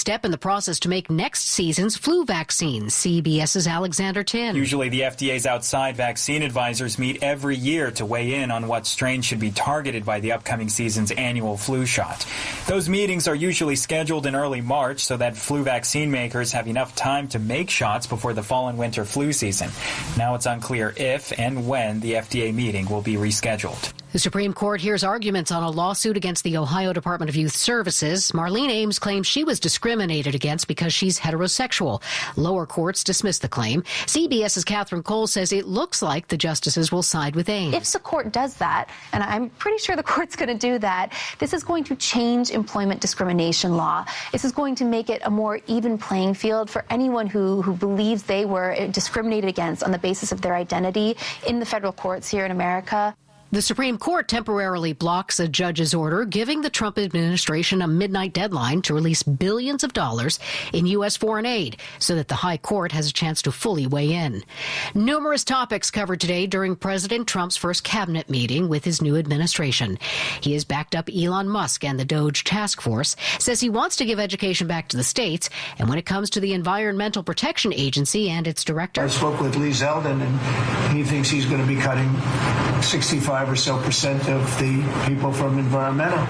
step in the process to make next season's flu vaccine. CBS's Alexander Tin. Usually the FDA's outside vaccine advisors meet every year to weigh in on what strain should be targeted by the upcoming season's annual flu shot. Those meetings are usually scheduled in early March so that flu vaccine makers have enough time to make shots before the fall and winter flu season. Now it's unclear if and when the FDA meeting will be rescheduled. The Supreme Court hears arguments on a lawsuit against the Ohio Department of Youth Services. Marlene Ames claims she was discriminated against because she's heterosexual. Lower courts dismissed the claim. CBS's Catherine Cole says it looks like the justices will side with Ames. If the court does that, and I'm pretty sure the court's going to do that, this is going to change employment discrimination law. This is going to make it a more even playing field for anyone who believes they were discriminated against on the basis of their identity in the federal courts here in America. The Supreme Court temporarily blocks a judge's order giving the Trump administration a midnight deadline to release billions of dollars in U.S. foreign aid so that the High Court has a chance to fully weigh in. Numerous topics covered today during President Trump's first cabinet meeting with his new administration. He has backed up Elon Musk and the DOGE task force, says he wants to give education back to the states, and when it comes to the Environmental Protection Agency and its director. I spoke with Lee Zeldin, and he thinks he's going to be cutting 65% or so of the people from environmental.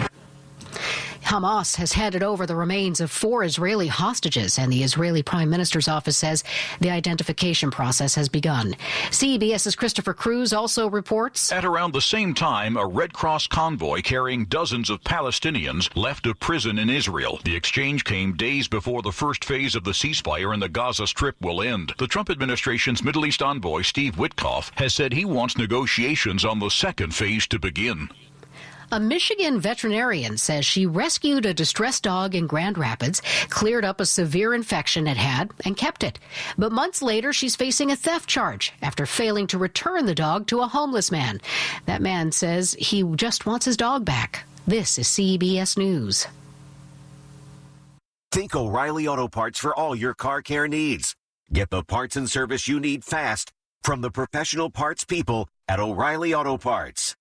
Hamas has handed over the remains of 4 Israeli hostages, and the Israeli Prime Minister's office says the identification process has begun. CBS's Christopher Cruz also reports. At around the same time, a Red Cross convoy carrying dozens of Palestinians left a prison in Israel. The exchange came days before the first phase of the ceasefire in the Gaza Strip will end. The Trump administration's Middle East envoy, Steve Witkoff, has said he wants negotiations on the second phase to begin. A Michigan veterinarian says she rescued a distressed dog in Grand Rapids, cleared up a severe infection it had, and kept it. But months later, she's facing a theft charge after failing to return the dog to a homeless man. That man says he just wants his dog back. This is CBS News. Think O'Reilly Auto Parts for all your car care needs. Get the parts and service you need fast from the professional parts people at O'Reilly Auto Parts.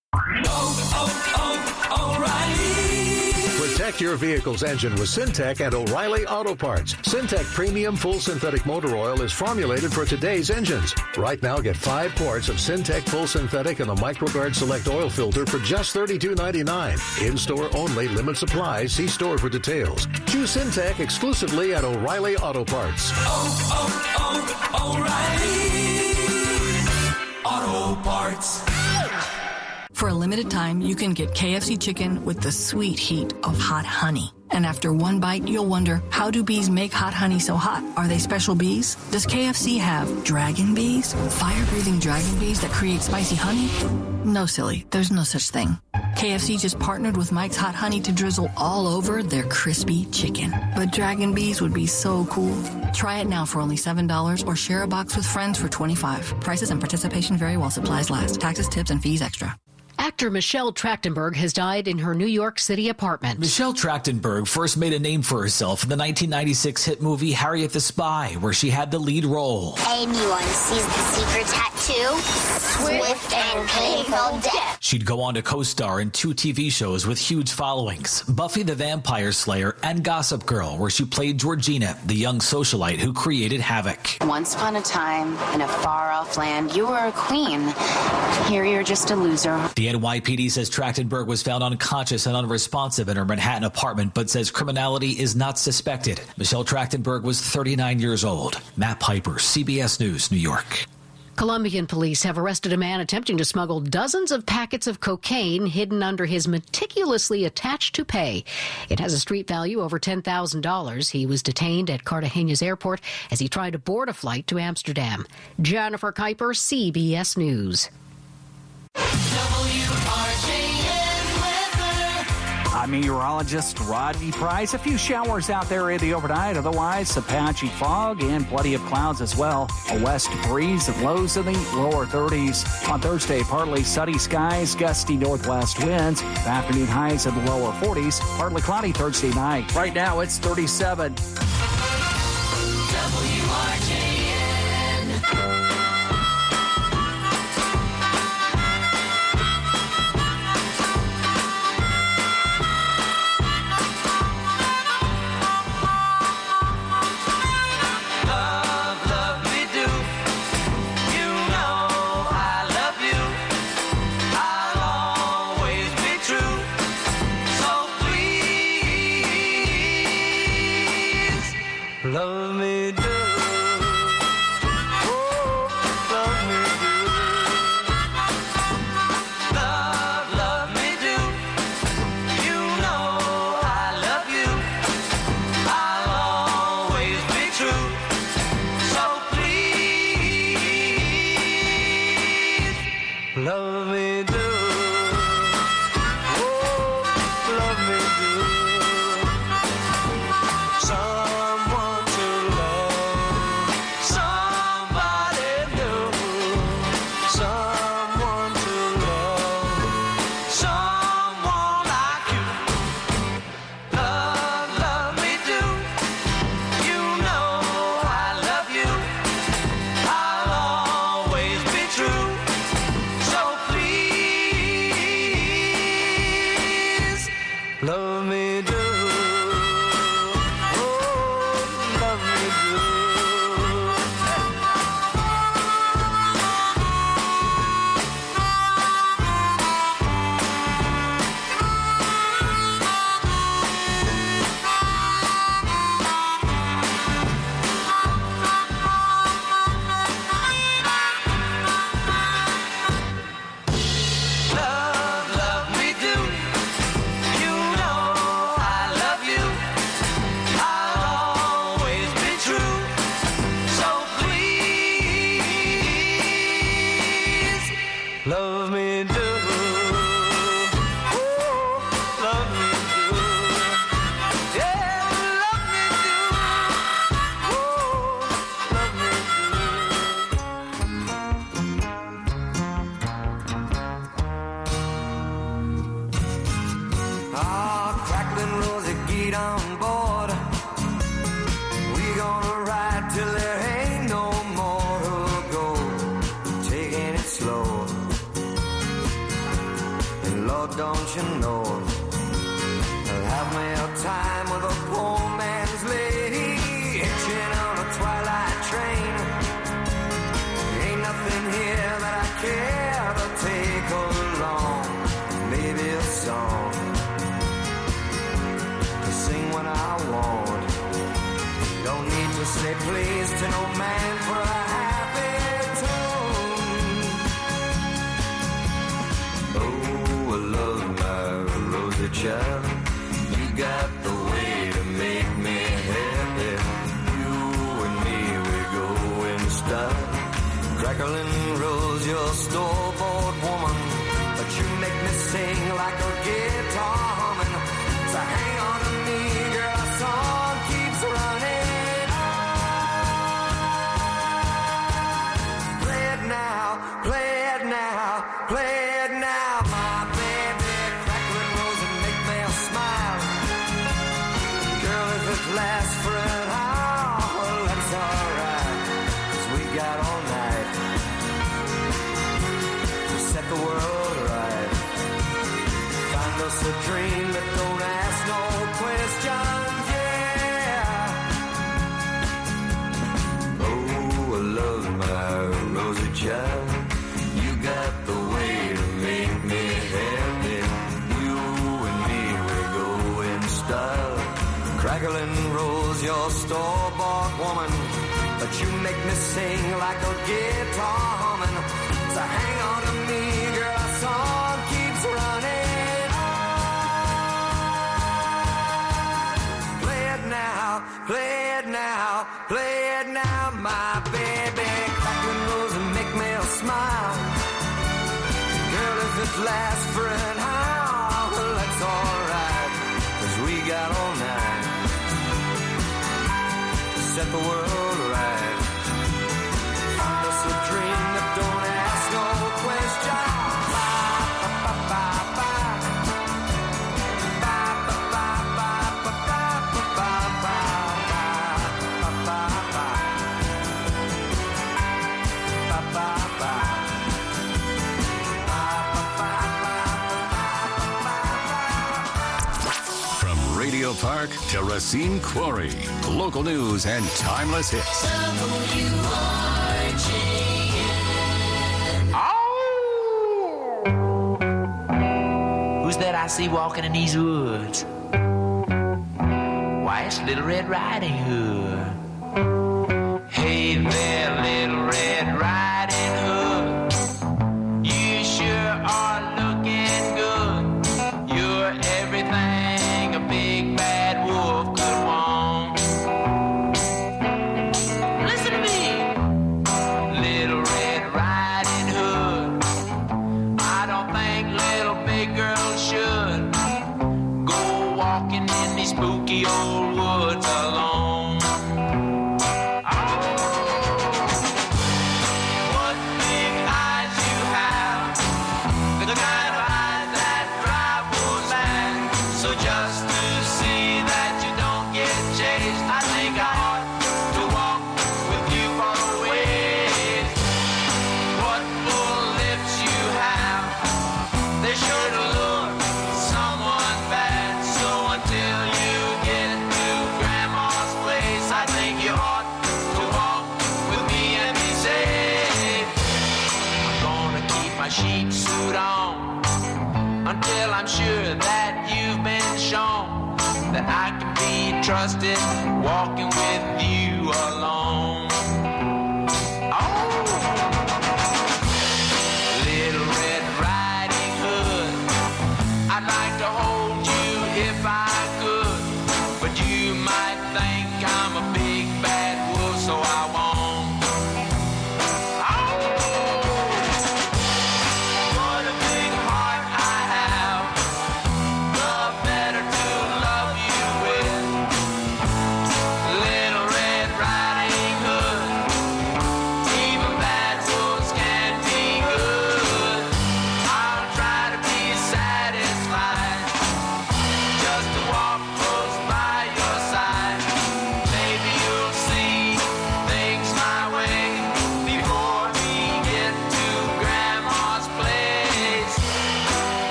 O'Reilly. Protect your vehicle's engine with Syntec at O'Reilly Auto Parts. Syntec Premium Full Synthetic Motor Oil is formulated for today's engines. Right now, get 5 quarts of Syntec Full Synthetic and a MicroGuard Select Oil Filter for just $32.99. In-store only, limit supplies. See store for details. Choose Syntec exclusively at O'Reilly Auto Parts. O'Reilly Auto Parts. For a limited time, you can get KFC chicken with the sweet heat of hot honey. And after one bite, you'll wonder, how do bees make hot honey so hot? Are they special bees? Does KFC have dragon bees? Fire-breathing dragon bees that create spicy honey? No, silly. There's no such thing. KFC just partnered with Mike's Hot Honey to drizzle all over their crispy chicken. But dragon bees would be so cool. Try it now for only $7 or share a box with friends for $25. Prices and participation vary while supplies last. Taxes, tips, and fees extra. Actor Michelle Trachtenberg has died in her New York City apartment. Michelle Trachtenberg first made a name for herself in the 1996 hit movie Harriet the Spy, where she had the lead role. Anyone sees the secret tattoo, swift and painful death. She'd go on to co-star in 2 TV shows with huge followings, Buffy the Vampire Slayer and Gossip Girl, where she played Georgina, the young socialite who created havoc. Once upon a time, in a far-off land, you were a queen. Here you're just a loser. The NYPD says Trachtenberg was found unconscious and unresponsive in her Manhattan apartment, but says criminality is not suspected. Michelle Trachtenberg was 39 years old. Matt Piper, CBS News, New York. Colombian police have arrested a man attempting to smuggle dozens of packets of cocaine hidden under his meticulously attached toupee. It has a street value over $10,000. He was detained at Cartagena's airport as he tried to board a flight to Amsterdam. Jennifer Kuiper, CBS News. I'm meteorologist Rodney Price. A few showers out there in the overnight. Otherwise, some patchy fog and plenty of clouds as well. A west breeze and lows in the lower 30s. On Thursday, partly sunny skies, gusty northwest winds. Afternoon highs in the lower 40s. Partly cloudy Thursday night. Right now, it's 37. Love me do. Oh, love me do. Love, love me do. You know I love you. I'll always be true. So please, love me do. Oh, love me do. Someone to love, somebody new. Someone to love, someone like you. Love, love me do. You know I love you. I'll always be true. So please, love me do. Oh, love me do. Love, love me do. You know I love you. I'll always be true. So please, love me do. Oh, love me do. Yeah, love me do. Oh, love me Ah, crackling Rosie, get on board. We gonna ride till there ain't no more to go. Taking it slow. And Lord, don't you know, I'll have me a time with a poor man's lady, hitching on a twilight train. Ain't nothing here that I care to take along. Maybe a song to sing when I want. Don't need to say please to no man for a happy tune. Oh, I love my Rosie child. You got the way to make me happy. You and me, we go in style. Crackling Rose, your store-bought woman, but you make me sing like a guitar humming. So hang on to me, girl, our song keeps running on. Play it now, play it now, play it now, my baby. Crackling Rose and make me smile. Girl, if it lasts for an hour, well, that's alright, 'cause we got all night to set the world right. Find us a dream that don't ask no questions, yeah. Oh, I love my Rosie child. You got the way to make me happy. You and me, we go in style. Crackling Rose, your store-bought woman, but you make me sing like a guitar humming. So hang on to me, girl, our song keeps running on. Play it now, play it now, play it now, my baby. Crackling Rose and make me smile. Girl, if it lasts for an hour, well, that's alright, 'cause we got all night to set the world right. Find us a dream that don't ask no questions. From Radio Park to Racine Quarry, local news and timeless hits. Who's that I see walking in these woods? Why, it's Little Red Riding Hood. Hey there, Little Red Riding Hood. You sure are looking good. You're everything a big bad wolf could want. Listen to me, Little Red Riding Hood. I don't think little big girls should go walking in these spooky old woods alone. Sheep suit on until I'm sure that you've been shown that I can be trusted walking with you alone. Oh, Little Red Riding Hood, I'd like to hold you if I could, but you might think I'm a big bad wolf, so I won't.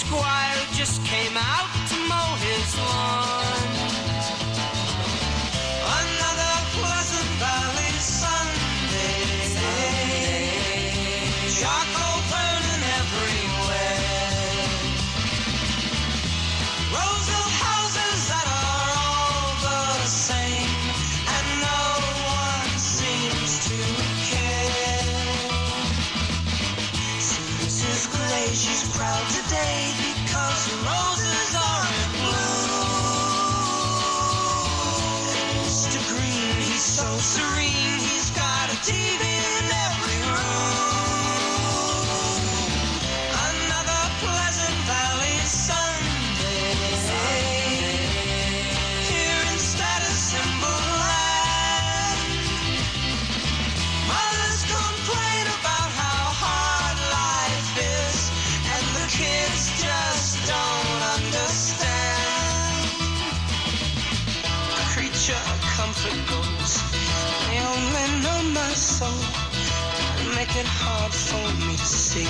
squire who just came out to mow his lawn. Another Pleasant Valley Sunday. Charcoal burning everywhere. Rows of houses that are all the same, and no one seems to care. So Mrs. Clay, she's proud today because the roses are in bloom. Mr. Green, he's so serene, he's got a TV in every room. Another Pleasant Valley Sunday. Here in Status Symbol Land, mothers complain about how hard life is, and the kids just don't understand. Creature comfort goes, they only know my soul and make it hard for me to see.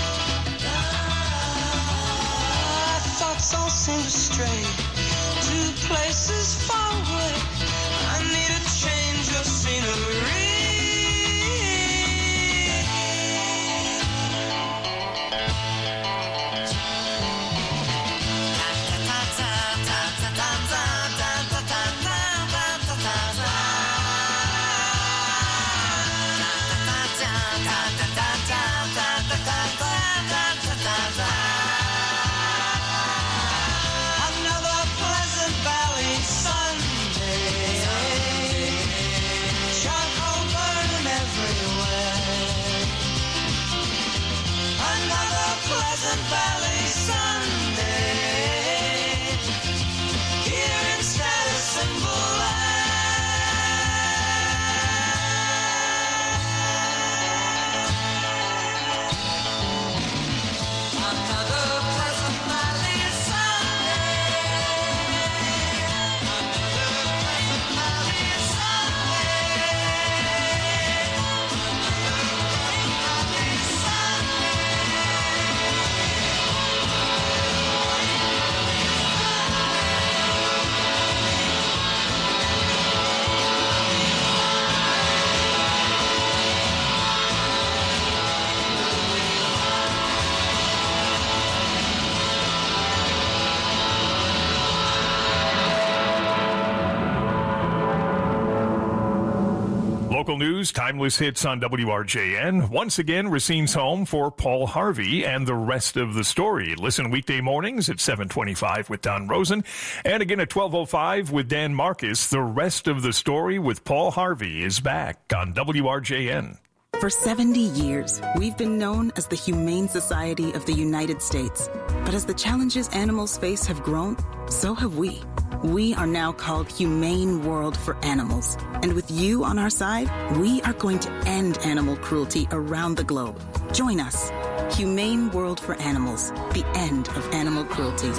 Thoughts all seem to stray to places far away. I need a change of scenery. Another Pleasant Valley Sunday. Charcoal burning everywhere. Another Pleasant Valley Sunday. Here in Status Symbol Another Pleasant Valley Local news, timeless hits on WRJN. Once again, Racine's home for Paul Harvey and the rest of the story. Listen weekday mornings at 7:25 with Don Rosen. And again at 12:05 with Dan Marcus. The rest of the story with Paul Harvey is back on WRJN. For 70 years, we've been known as the Humane Society of the United States. But as the challenges animals face have grown, so have we. We are now called Humane World for Animals. And with you on our side, we are going to end animal cruelty around the globe. Join us. Humane World for Animals. The end of animal cruelty.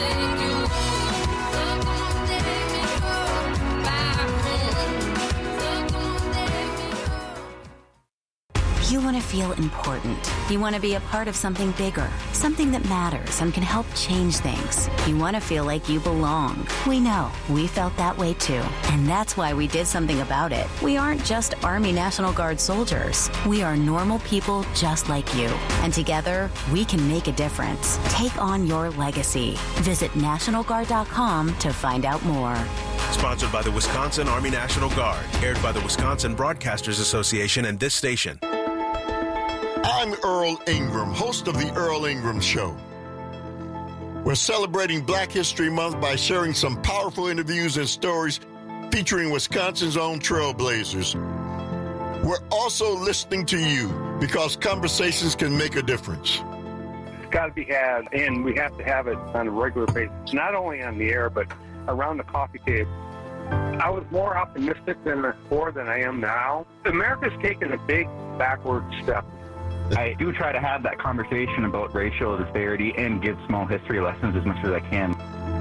You want to feel important. You want to be a part of something bigger, something that matters and can help change things. You want to feel like you belong. We know. We felt that way too. And that's why we did something about it. We aren't just Army National Guard soldiers. We are normal people just like you. And together, we can make a difference. Take on your legacy. Visit NationalGuard.com to find out more. Sponsored by the Wisconsin Army National Guard. Aired by the Wisconsin Broadcasters Association and this station. I'm Earl Ingram, host of The Earl Ingram Show. We're celebrating Black History Month by sharing some powerful interviews and stories featuring Wisconsin's own trailblazers. We're also listening to you because conversations can make a difference. It's got to be had, and we have to have it on a regular basis, not only on the air, but around the coffee table. I was more optimistic before than I am now. America's taken a big backward step. I do try to have that conversation about racial disparity and give small history lessons as much as I can.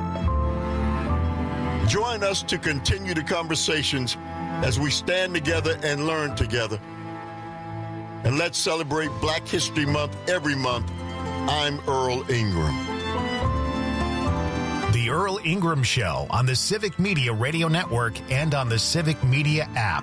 Join us to continue the conversations as we stand together and learn together. And let's celebrate Black History Month every month. I'm Earl Ingram. The Earl Ingram Show on the Civic Media Radio Network and on the Civic Media app.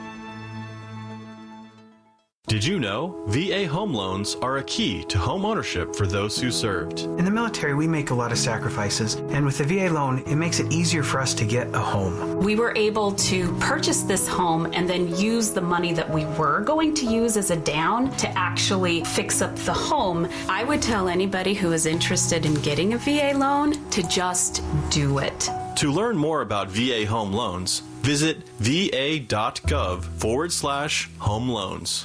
Did you know VA home loans are a key to home ownership for those who served? In the military, we make a lot of sacrifices, and with the VA loan, it makes it easier for us to get a home. We were able to purchase this home and then use the money that we were going to use as a down to actually fix up the home. I would tell anybody who is interested in getting a VA loan to just do it. To learn more about VA home loans, visit va.gov/home loans.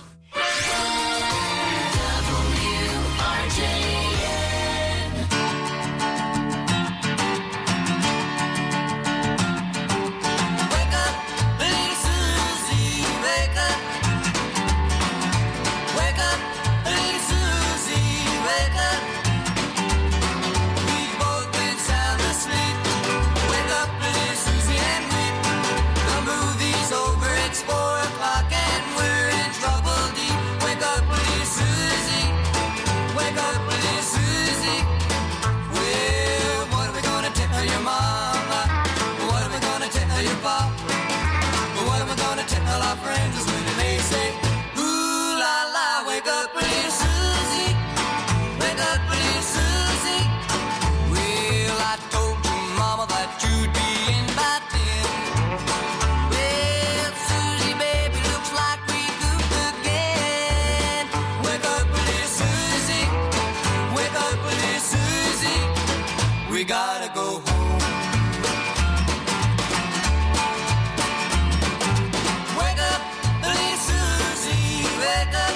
We gotta go home. Wake up, little Susie, wake up.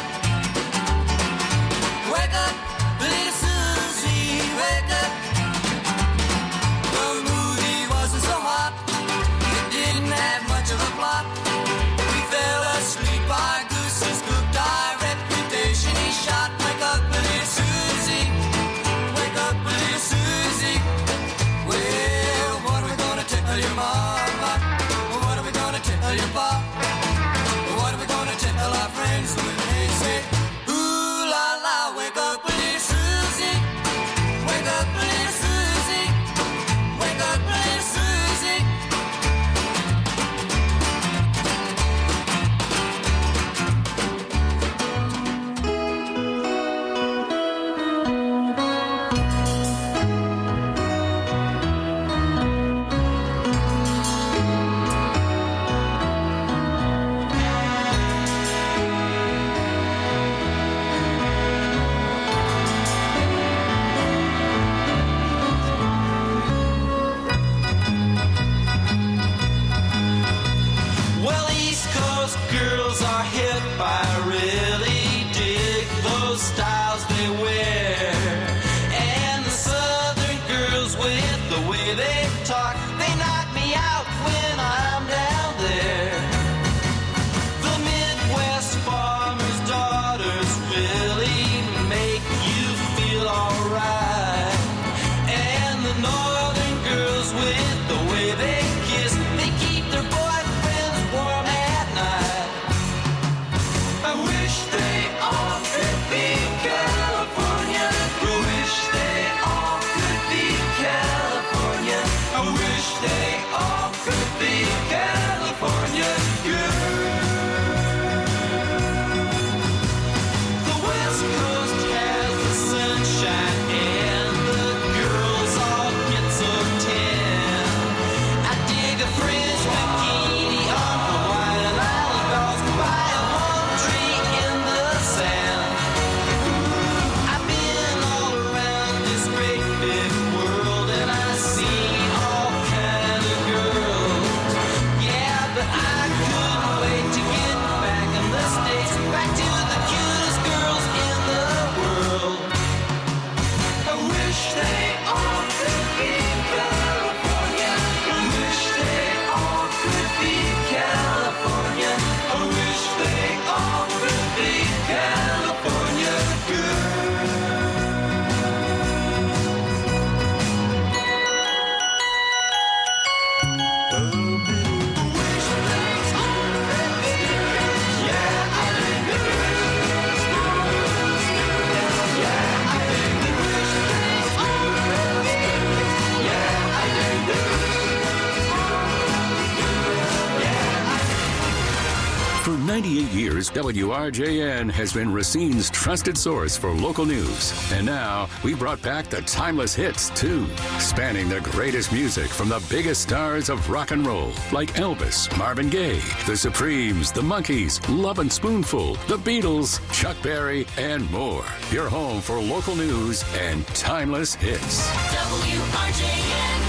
Wake up, little Susie, wake up. The movie wasn't so hot, it didn't have much of a plot. We fell asleep, our gooses cooked, our reputation is shot. Wake up, little Susie, wake up, little Susie. Well, what are we gonna tell your mama? What are we gonna tell your pop? What are we gonna tell our friends when they say, ooh la la, wake up, little Susie. Wake up, little Susie. Wake up, little Susie. Well, East Coast girls are hip. I really dig those styles they wear. And the Southern girls with the way they talk, they knock me out when I'm down there. The Midwest farmers' daughters really make you feel alright. And the Northern girls with the way they kiss, they keep their boyfriends warm at night. I wish they all could be California. I wish they all could be California. I wish they all could be California girls. The West Coast has the sunshine and the girls all get so tan. I dig a French bikini on Hawaiian Island girls by a palm tree in the sand. I've been all around this great big world and I've seen all kind of girls. Yeah, but I couldn't wait to get back in the States, back to the cutest girls in the world. I wish they all could be California. I wish they all could be California. I wish they all could be California years, WRJN has been Racine's trusted source for local news. And now, we brought back the timeless hits, too, spanning the greatest music from the biggest stars of rock and roll, like Elvis, Marvin Gaye, The Supremes, The Monkees, Love and Spoonful, The Beatles, Chuck Berry, and more. Your home for local news and timeless hits. WRJN.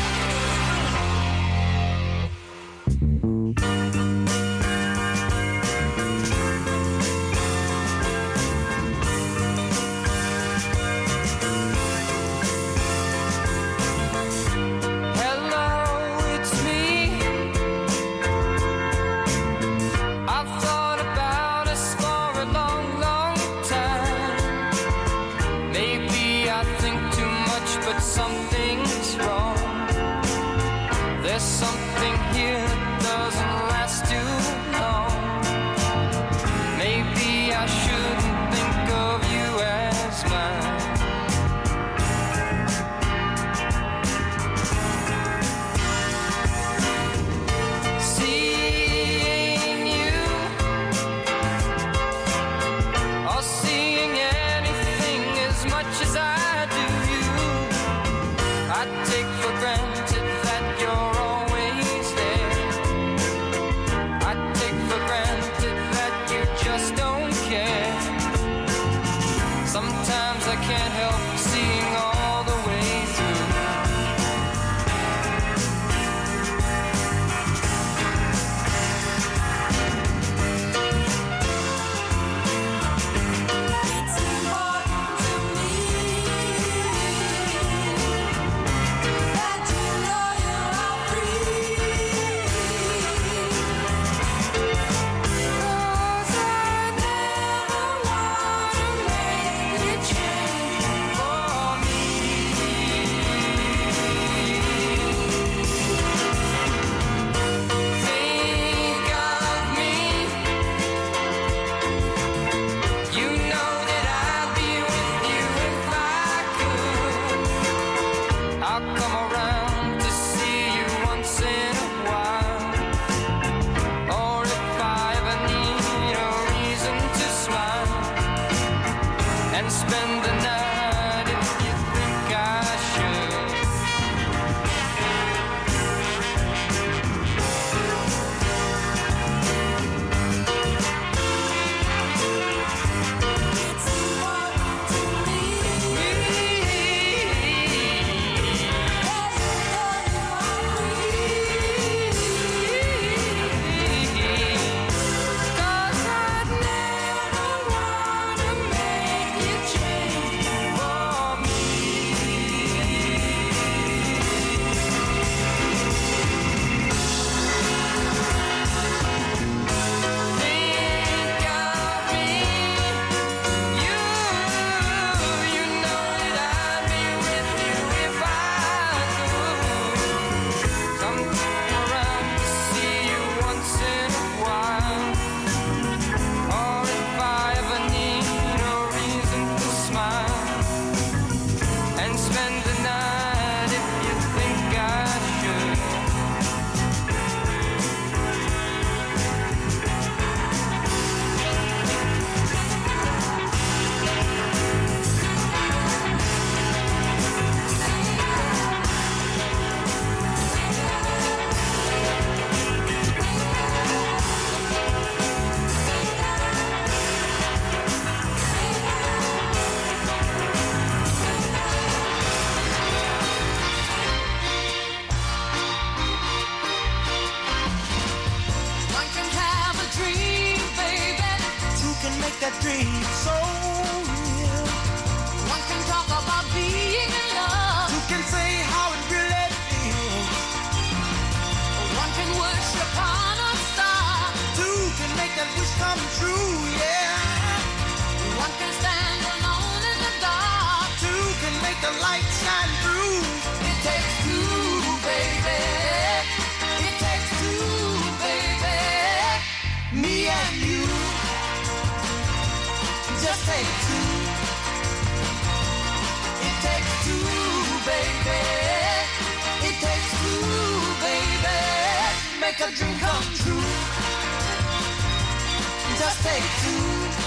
Make a dream come true. Just take two.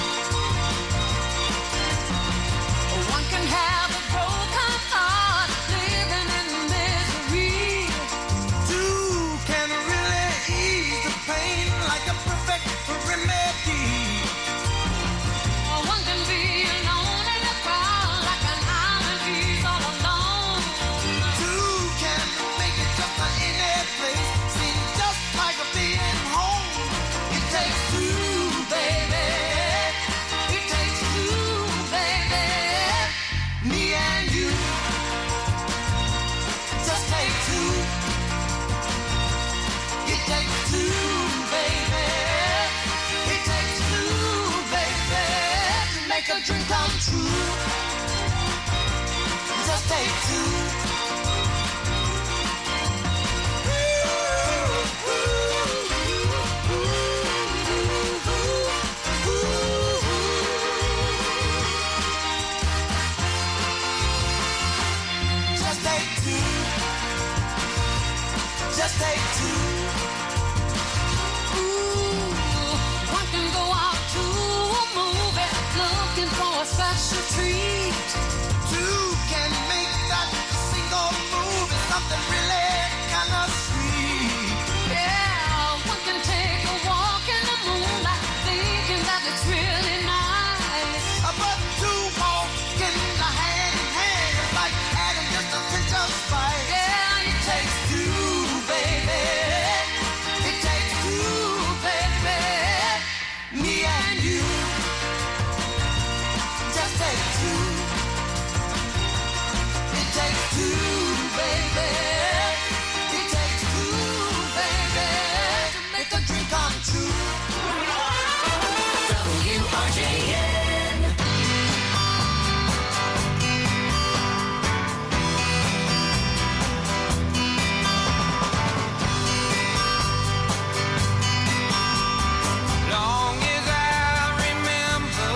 One can have a broken heart, living in misery. Two can really ease the pain like a perfect remedy. One can be alone in the crowd like an island he's all alone. Two can make it just like any place, seem just like being home. It takes two, baby. It takes two, baby. Me and you. Just take two. It takes two, baby. It takes two, baby, to make a dream come true. Just take two. Just take two. Just take two. Ooh, one can go out to a movie looking for a special treat. Two can make that single movie something really kind of sweet. Yeah, one can take a walk in the moonlight thinking that it's really nice. But two walking hand in hand is like adding just a pinch of spice. Yeah, it takes two, baby. It takes two, baby. Me and you. Just take two. It takes two, baby. It takes two, baby, to make a dream come true. WRJN. Long as I remember,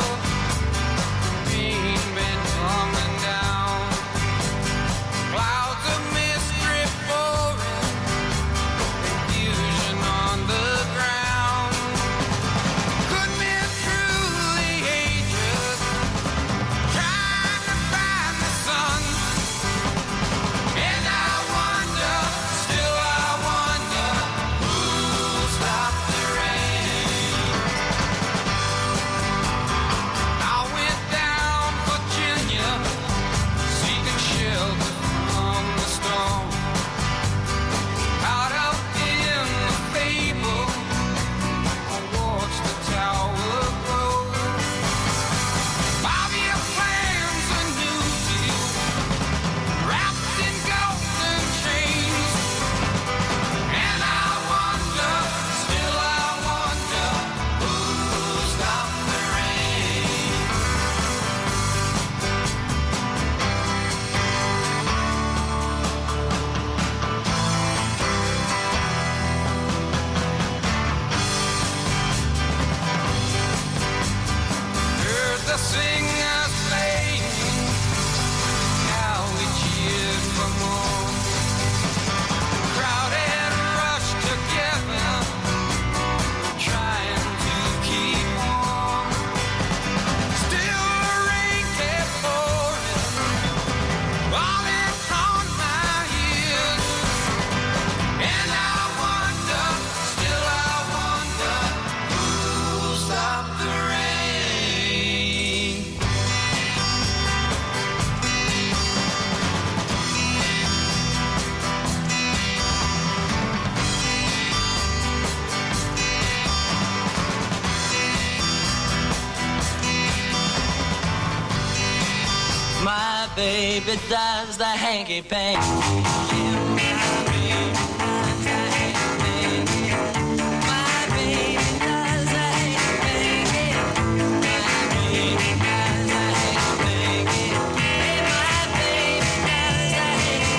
rain been coming down, clouds of mystery pouring, confusion on the ground. Could be through the ages, trying to find the sun, and I wonder, still I wonder, who'll stop the rain. I went down Virginia, seeking shelter from the storm. Caught up in the fable, I watched the tower grow. 5-year plans, a new deal, wrapped in golden chains. And I wonder, still I wonder, who'll stop the rain. Heard the singers playing, now we cheered for more. Crowd had rushed together, trying to keep warm. Still the rain kept pouring, falling on my ears. And I wonder, still I wonder, who'll stop the rain. My baby does the hanky panky. My baby does the hanky panky. My baby does the hanky panky. My baby does the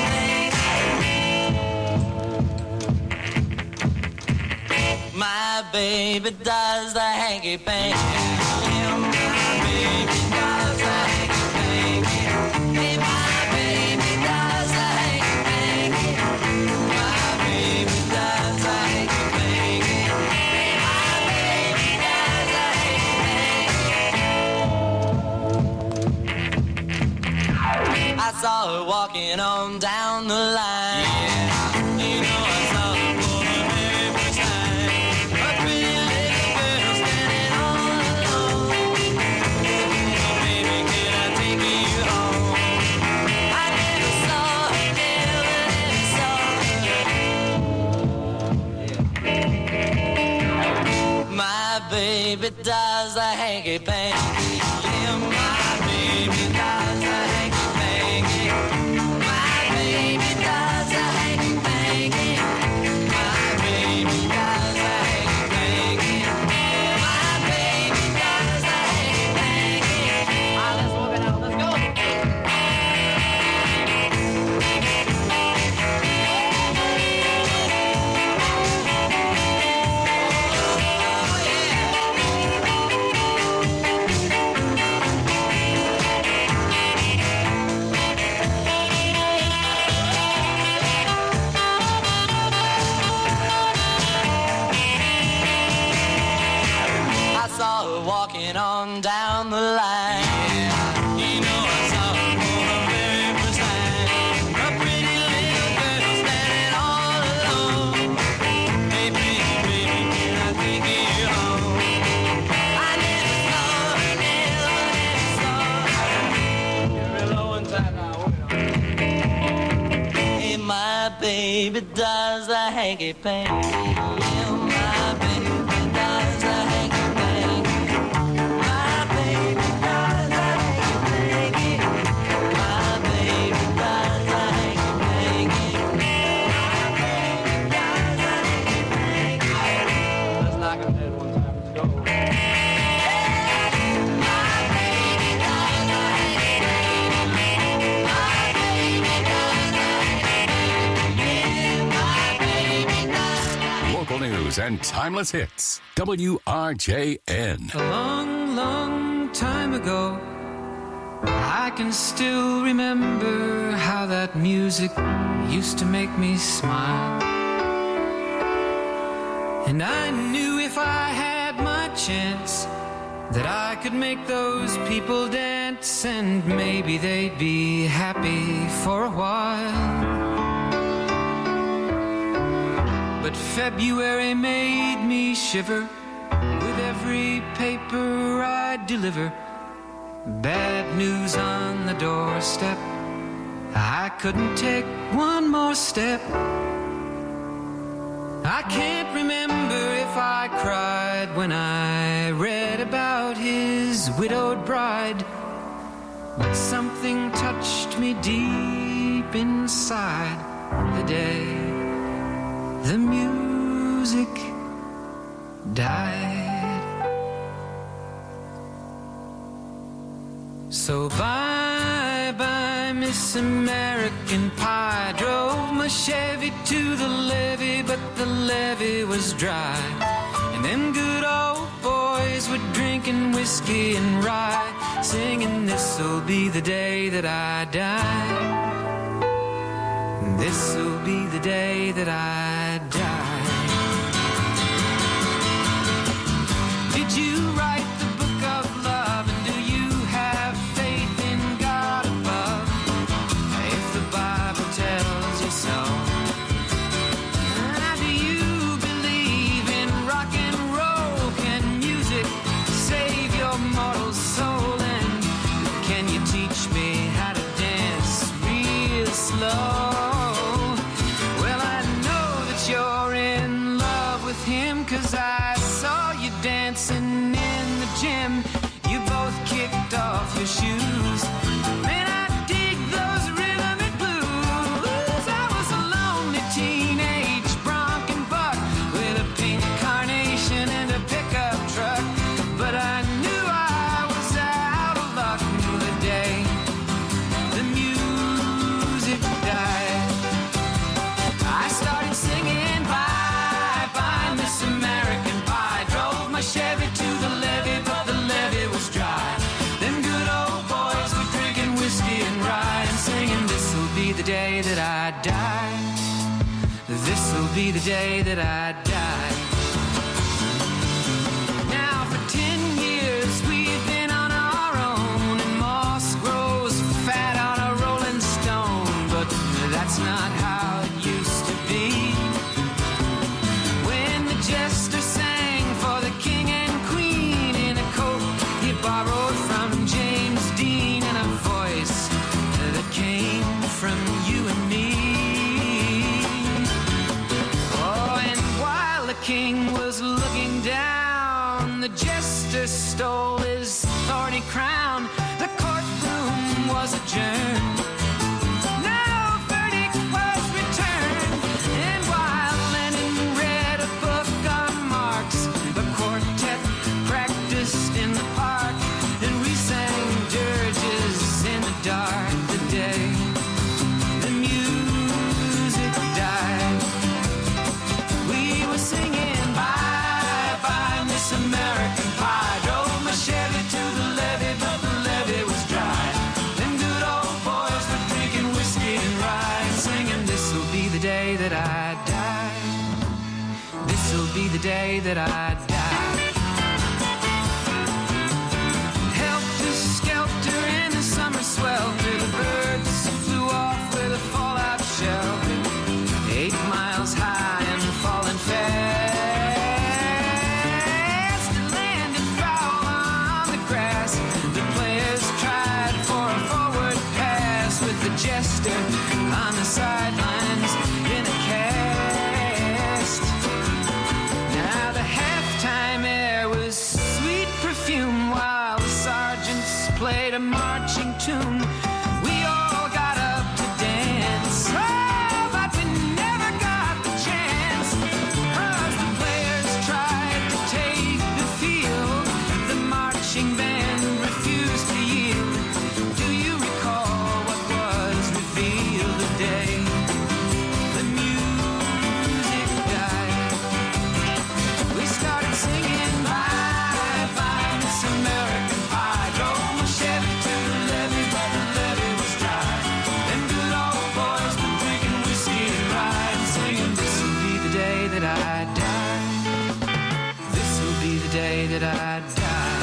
hanky panky. My baby does the hanky panky. My baby does the hanky panky. Hey, my baby does the hanky panky. My baby does the hanky panky. Hey, my baby does the hanky walking on down the line. Yeah, you know I saw her for the very first time. A pretty little girl standing all alone. Oh, baby, can I take you home? I never saw her, never saw her. My baby does a hanky-panky. Yeah, my baby does a hanky-panky. My baby does a hanky-panky. My baby does a hanky-panky. My baby does a hanky-panky. All right, let's walk it out. Let's go. Walking on down the line. Yeah, you know I saw her for the very first time. A pretty little girl standing all alone. Hey, pretty baby, can I take you home? I never saw her, never saw her. Real low inside now. Hey, my baby does a hanky-panky. Yeah, my baby does a hanky-panky. News and timeless hits. WRJN. A long, long time ago, I can still remember how that music used to make me smile. And I knew if I had my chance that I could make those people dance, and maybe they'd be happy for a while. But February made me shiver with every paper I deliver. Bad news on the doorstep. I couldn't take one more step. I can't remember if I cried when I read about his widowed bride, but something touched me deep inside the day the music died. So bye-bye, Miss American Pie. Drove my Chevy to the levee, but the levee was dry. And them good old boys were drinking whiskey and rye, singing, this'll be the day that I die. This'll be the day that I die. Did you write the book of love, and do you have faith in God above? If the Bible tells you so. Do you believe in rock and roll? Can music save your mortal soul? And can you teach me how to dance real slow? Cause I saw you dancing in the gym. You both kicked off your shoes. Man, I dig those rhythmic blues. I was a lonely teenage bronc and buck with a pink carnation and a pickup truck. But I knew I was out of luck the day the music died. I started singing bye-bye, Miss American Pie. Drove my Chevy to the levee, but the levee was dry. Them good old boys were drinking whiskey and rye and singing, this'll be the day that I die. This'll be the day that I die. Now for 10 years we've been on our own, and moss grows fat on a rolling stone. But not how it used to be. When the jester sang for the king and queen in a coat he borrowed from James Dean and a voice that came from you and me. Oh, and while the king was looking down, the jester stole his thorny crown. The courtroom was adjourned. No verdict was returned. And while Lennon read a book on Marx, the quartet practiced in the park, and we sang dirges in the dark. The day the music died, we were singing bye bye Miss American Pie. Drove my Chevy to the levee, but the levee was dry. Them good old boys were drinking whiskey and rye, singing this'll be the day that I die. This'll be the day that I die. Helter skelter in the summer swelter, the birds flew off with a fallout shelter. 8 miles high and falling fast, landed foul on the grass. The players tried for a forward pass with the jester on the sidelines in a cast. Now the halftime air was sweet perfume while the sergeants played a marching tune. We all got up to dance, oh, but we never got the chance, 'cause the players tried to take the field. The marching band refused to yield. Do you recall what was revealed the day the music died? We started singing bye bye Miss American Pie. Drove my Chevy to the levee, but the levee was dry. Them good old boys were drinking whiskey and rye, and singing this'll be the day that I die. This'll be the day that I die.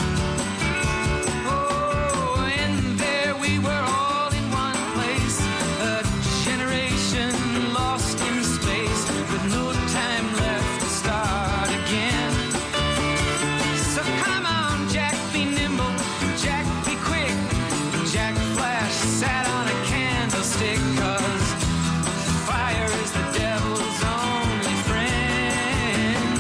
Oh, and there we were all in one place, a generation lost in space, with no time left to start again. So come on, Jack, be nimble, Jack, be quick. Jack Flash sat on a candlestick, 'cause fire is the devil's only friend.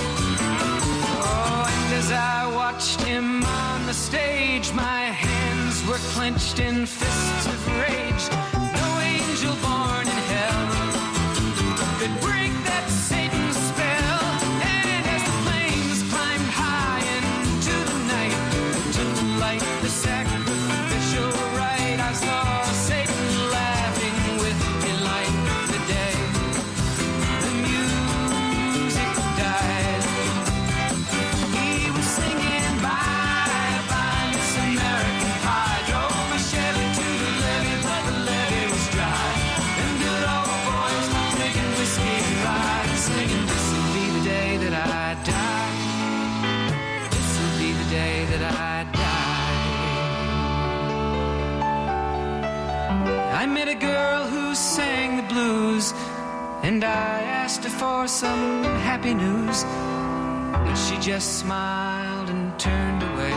Oh, and as I watched him on the stage, my hands were clenched in fists of rage. No angel born in hell could break that Satan spell. And as the flames climbed high into the night to light the sacrificial rite, I saw Satan laughing with delight. The day the music died, he was singing bye bye Miss American Pie. Drove my Chevy to the levee, but the levee was dry. Them good old boys were drinking whiskey and rye, singing this'll be the day that I die. This'll be the day that I die. I met a girl who sang the blues, and I asked her for some happy news, but she just smiled and turned away.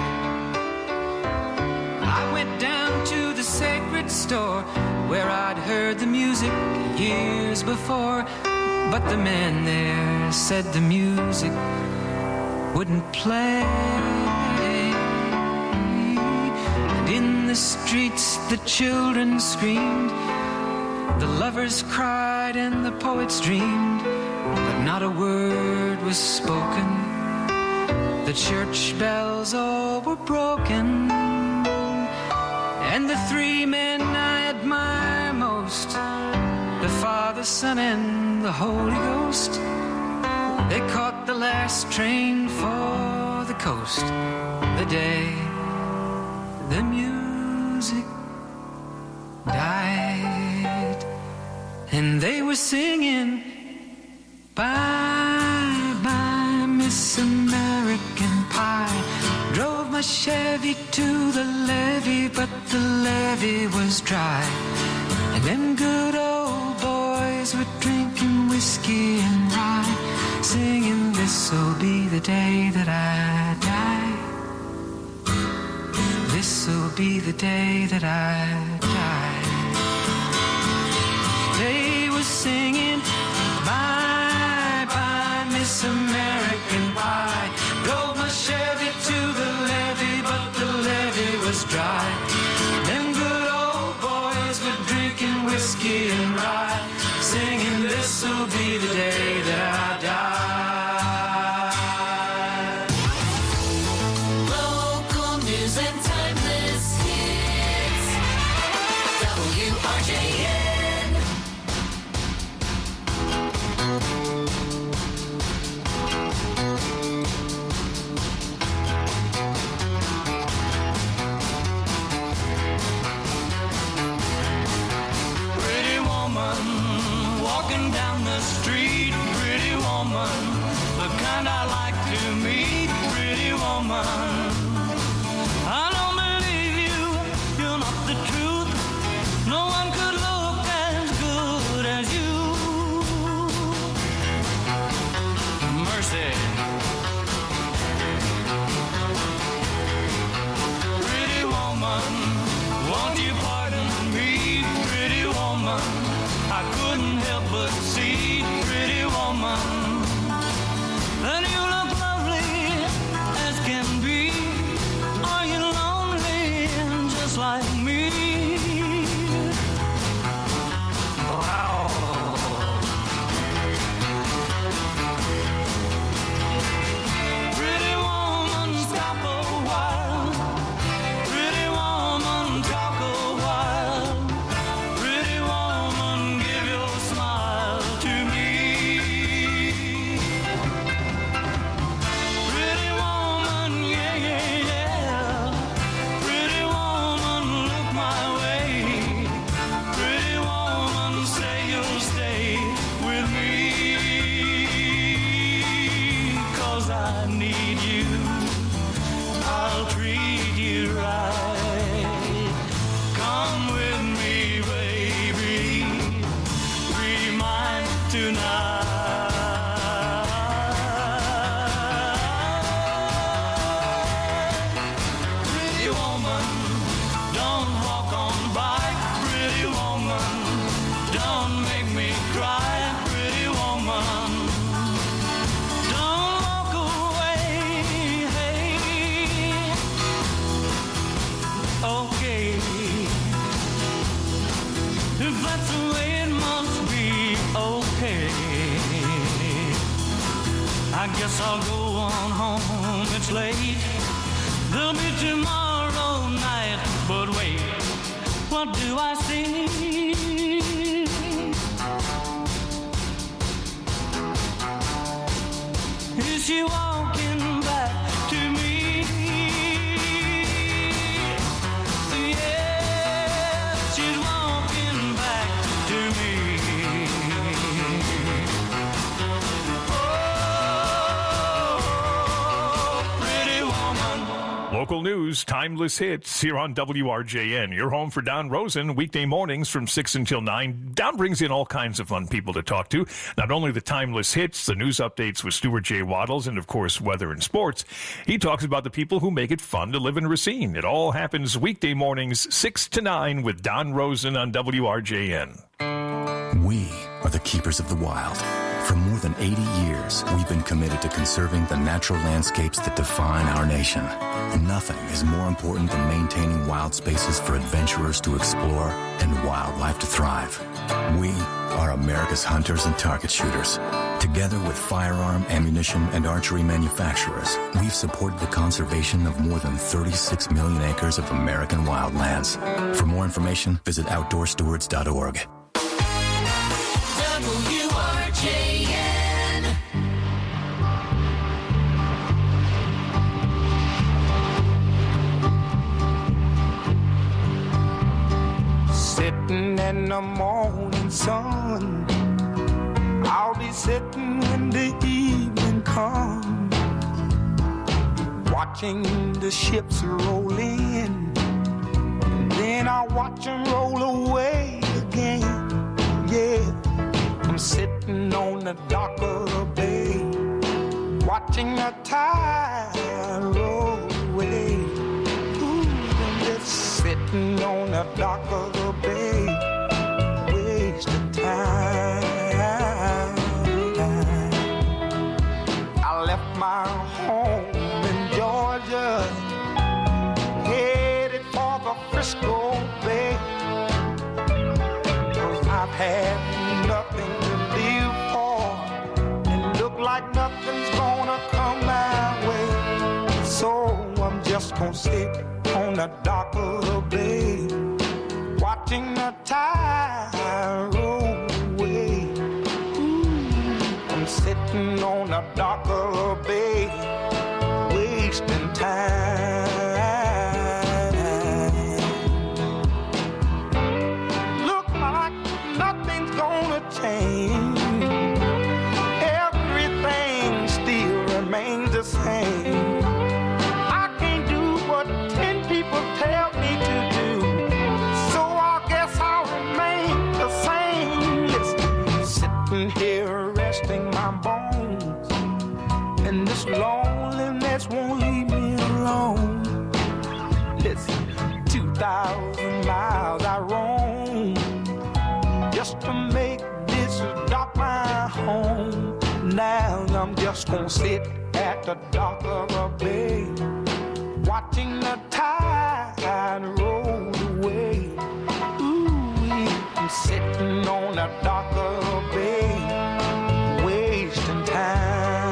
I went down to the sacred store where I'd heard the music years before, but the man there said the music wouldn't play. And in the streets the children screamed, the lovers cried and the poets dreamed, but not a word was spoken. The church bells all were broken, and the 3 men I admire most, the Father, Son, and the Holy Ghost, they caught the last train for the coast. The day the music died, and they were singing bye bye Miss American Pie. Drove my Chevy to the levee, but the levee was dry. And them good old boys were drinking whiskey and rye, singing, this'll be the day that I die. This'll be the day that I die. They were singing, bye, bye, Miss American Pie. Drove my Chevy to the levee, but the levee was dry. Them good old boys were drinking whiskey and rye, singing, this'll be the day that I die. Local news and timeless hits. WRJN. Pretty woman walking down the street. Pretty woman, the kind I like to meet. Pretty woman, I don't believe you, you're not the truth. No one could look as good as you. Mercy. Pretty woman, won't you pardon me? Pretty woman, I couldn't help but see. Pretty woman, and you look lovely as can be. Are you lonely just like me? Wow. Pretty woman, stop a while. Pretty woman, talk a while. Pretty woman, give your smile to me. Pretty woman, yeah, yeah, yeah. Pretty woman, look my way. Pretty woman, say you'll stay with me. 'Cause I need you. I'll treat you right. Come with me, baby. Be mine tonight. Pretty woman, don't walk on by. Pretty woman, don't make me cry. Pretty woman, don't walk away. Hey. Okay, if that's the way it must be, okay. I guess I'll go on home, it's late. There'll be tomorrow night, but wait, what do I see? Is she walking back to me? Yeah, she's walking back to me. Oh, pretty woman. Local news, timeless hits here on WRJN. You're home for Don Rosen, weekday mornings from 6 until 9. Don brings in all kinds of fun people to talk to. Not only the timeless hits, the news updates with Stuart J. Waddles, and of course, weather and sports. He talks about the people who make it fun to live in Racine. It all happens weekday mornings, 6 to 9 with Don Rosen on WRJN. We are the keepers of the wild. For more than 80 years, we've been committed to conserving the natural landscapes that define our nation. Nothing is more important than maintaining wild spaces for adventurers to explore and wildlife to thrive. We are America's hunters and target shooters. Together with firearm, ammunition, and archery manufacturers, we've supported the conservation of more than 36 million acres of American wildlands. For more information, visit outdoorstewards.org. WRJN. Sitting in the morning sun, I'll be sitting when the evening comes, watching the ships roll in, and then I'll watch them roll away again. Yeah, sitting on the dock of the bay, watching the tide roll away. Ooh, I'm just sitting on the dock of the bay, wasting time. I left my home in Georgia, headed for the Frisco Bay, 'cause I've had nothing to live for, and look like nothing's gonna come my way. So I'm just gonna sit on the dock of the bay, watching the tide roll away. Ooh, I'm sitting on the dock of the bay, wasting time. Look like nothing's gonna change. Everything still remains the same. I can't do what 10 people tell me to do, so I guess I'll remain the same. Listen, sitting here resting my bones, and this loneliness won't leave me alone. Listen, 2,000 miles I roam just to make this dock my home. Now I'm just gonna sit at the dock of a bay, watching the tide roll away. Ooh, I'm sitting on the dock of a bay, wasting time.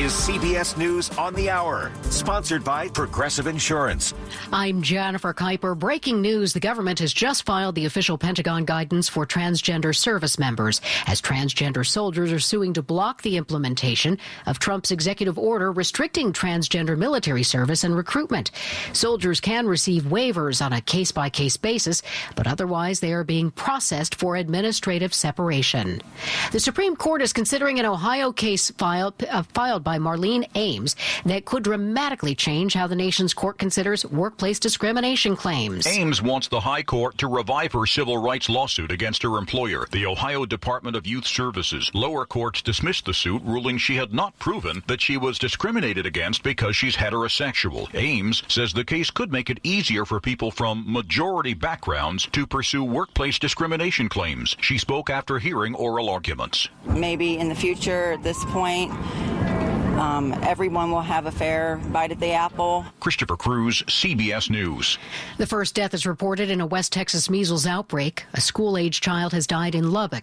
is CBS News on the Hour, sponsored by Progressive Insurance. I'm Jennifer Kuiper. Breaking news, the government has just filed the official Pentagon guidance for transgender service members, as transgender soldiers are suing to block the implementation of Trump's executive order restricting transgender military service and recruitment. Soldiers can receive waivers on a case-by-case basis, but otherwise they are being processed for administrative separation. The Supreme Court is considering an Ohio case filed by Marlene Ames that could dramatically change how the nation's court considers workplace discrimination claims. Ames wants the High Court to revive her civil rights lawsuit against her employer, the Ohio Department of Youth Services. Lower courts dismissed the suit, ruling she had not proven that she was discriminated against because she's heterosexual. Ames says the case could make it easier for people from majority backgrounds to pursue workplace discrimination claims. She spoke after hearing oral arguments. Maybe in the future, at this point, everyone will have a fair bite at the apple. Christopher Cruz, CBS News. The first death is reported in a West Texas measles outbreak. A school-age child has died in Lubbock.